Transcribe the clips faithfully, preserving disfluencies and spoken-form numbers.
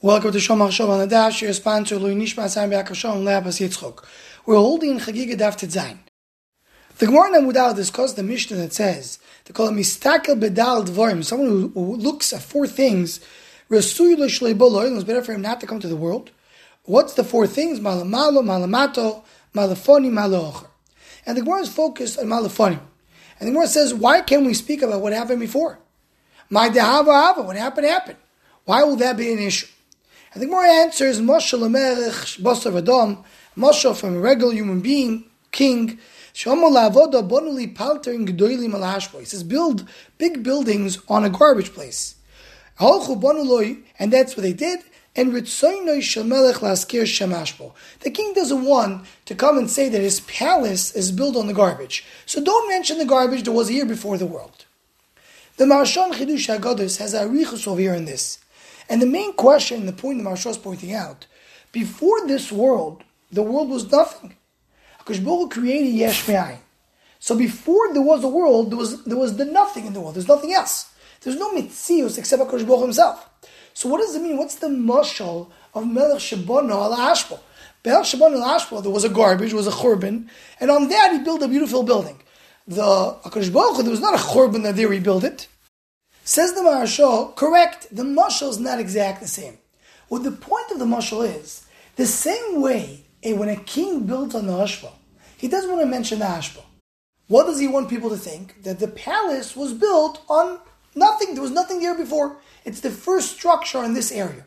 Welcome to Shomar Shov on the Dash, your sponsor, Lui Nishma Sam Yakashon Labas Yitzchok. We're holding Chagiga Daf Tetzayin. The Gemara in Amudal discussed the Mishnah that says, they call it Mistakel Bedal Dvorim, someone who, who looks at four things, Resuy L'Shlei Boloy, it's better for him not to come to the world. What's the four things? Malamalo, Malamato, Malafoni, Malocher. And the Gemara is focused on Malafoni. And the Gemara says, why can't we speak about what happened before? My Dehava Hava, what happened, happened. Why will that be an issue? And the Gemara answers, Moshe Lamerech Basar Adam, Moshe from a regular human being, king, Shomo Lavoda Bonuli Palter in Gedoili Malashbo. He says, build big buildings on a garbage place. And that's what they did. And Ritzoinoi Shemelech Laskir Shemashbo. The king doesn't want to come and say that his palace is built on the garbage. So don't mention the garbage that was here before the world. The Maharsha Chidush HaGados has a arichus over here in this. And the main question, the point the Maharsha is pointing out, before this world, the world was nothing. HaKadosh Baruch Hu created Yesh Me'ayin. So before there was a world, there was there was the nothing in the world. There's nothing else. There's no mitzius except HaKadosh Baruch Hu himself. So what does it mean? What's the mashal of Melech Shebano al Ashpo? Melech Shebano al Ashpo, there was a garbage, there was a churban, and on that he built a beautiful building. The HaKadosh Baruch Hu, there was not a churban that there he built it. Says the Maharsha, correct, the mashal is not exactly the same. What the point of the mashal is, the same way when a king builds on the Ashpo, he doesn't want to mention the Ashpo. What does he want people to think? That the palace was built on nothing. There was nothing there before. It's the first structure in this area.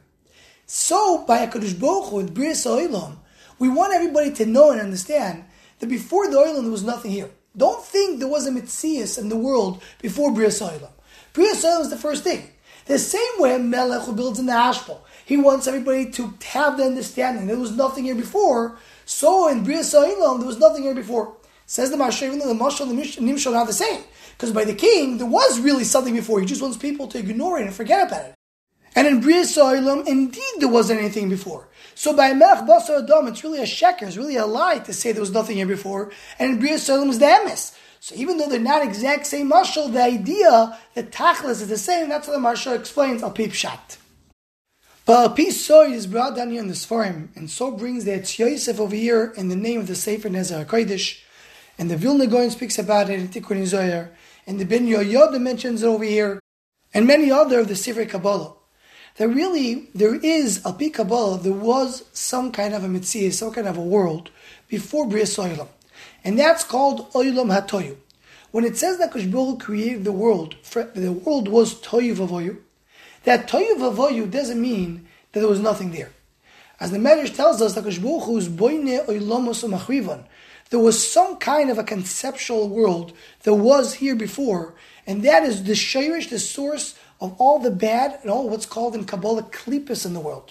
So, by HaKadosh Baruch Hu, with Bris Ha'olam, we want everybody to know and understand that before the Olam there was nothing here. Don't think there was a Metzias in the world before Bris Ha'olam. Bris Ha'olam is the first thing. The same way Melech who builds in the Ashpo, he wants everybody to have the understanding there was nothing here before. So in Bris Ha'olam there was nothing here before. Says the Maharsha, even though the Mashal and the Nimshal are not the same. Because by the king, there was really something before. He just wants people to ignore it and forget about it. And in Bris Ha'olam, indeed there wasn't anything before. So by Melech Basar Adam, it's really a sheker, it's really a lie to say there was nothing here before. And in Bris Ha'olam is the emes. So even though they're not exact same mashal, the idea that tachlis is the same, that's what the Maharsha explains, al pi pshat. But al pi soy is brought down here in the Sfarim, and so brings the Etz Yosef over here in the name of the Sefer Nezer HaKodesh, and the Vilna Gaon speaks about it in Tikkun Zohar, and the Ben Yoyada mentions it over here, and many other of the Sefer Kabbalah. That really, there is, al pi Kabbalah, there was some kind of a mitzvah, some kind of a world before Bris Ha'olam. And that's called Olam HaToyu. When it says that HaKadosh Baruch Hu created the world, the world was Toyu Vavoyu, that Toyu Vavoyu doesn't mean that there was nothing there. As the Medrash tells us, that HaKadosh Baruch Hu is Boine Oilamos Umachrivan. There was some kind of a conceptual world that was here before, and that is the shirish, the source of all the bad and all what's called in Kabbalah klippas in the world.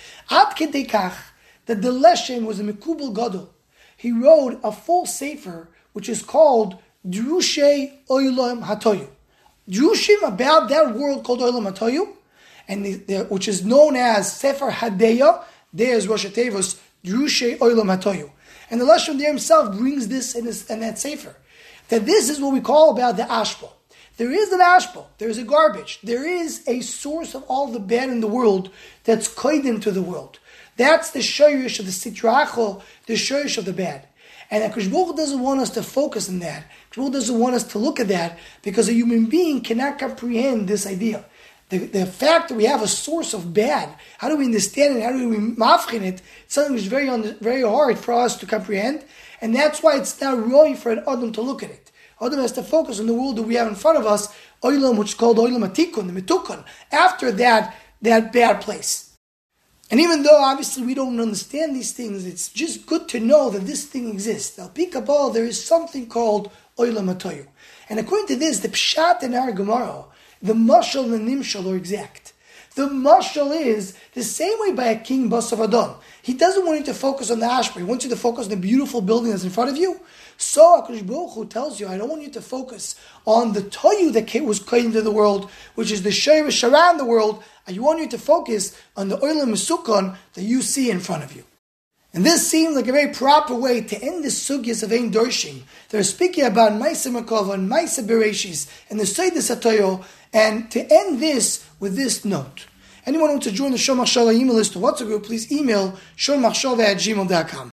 Ad kedei kach, that the Leshem was a Mekubal Gadol. He wrote a full sefer, which is called Drushei Olam HaToyu. Drushim about that world called Olam HaToyu, and the, the, which is known as Sefer Hadeya. There is Rosh Tevos Drushei Olam HaToyu. And the Lashon there himself brings this in, his, in that sefer. That this is what we call about the Ashpo. There is an Ashpo. There is a garbage. There is a source of all the bad in the world that's koidim to the world. That's the shirish of the sitracho, the shirish of the bad. And HaKadosh Baruch Hu doesn't want us to focus on that. HaKadosh Baruch Hu doesn't want us to look at that because a human being cannot comprehend this idea. The, the fact that we have a source of bad, how do we understand it? How do we mafchin it? It's something that's very, very hard for us to comprehend. And that's why it's not really for an Adam to look at it. Adam has to focus on the world that we have in front of us, Olam, which is called Olam Atikun, the Metukun, after that, that bad place. And even though obviously we don't understand these things, it's just good to know that this thing exists. Al pi Kabbalah, there is something called Olam HaToyu. And according to this, the Pshat in our Gemara, the mashal and the nimshal are exact. The mashal is the same way by a king Basar Adam. He doesn't want you to focus on the ashpo. He wants you to focus on the beautiful building that's in front of you. So HaKadosh Baruch Hu tells you, I don't want you to focus on the toyu that was created into the world, which is the shirish around the world. I want you to focus on the olam mesukon that you see in front of you. And this seems like a very proper way to end the sugyas of Ein Dorshing. They're speaking about Maisa Merkava and Maisa Bereshis and the Seidas HaToyo, and to end this with this note. Anyone who wants to join the Shor Machshava email list to WhatsApp group, please email shor machshava at gmail dot com.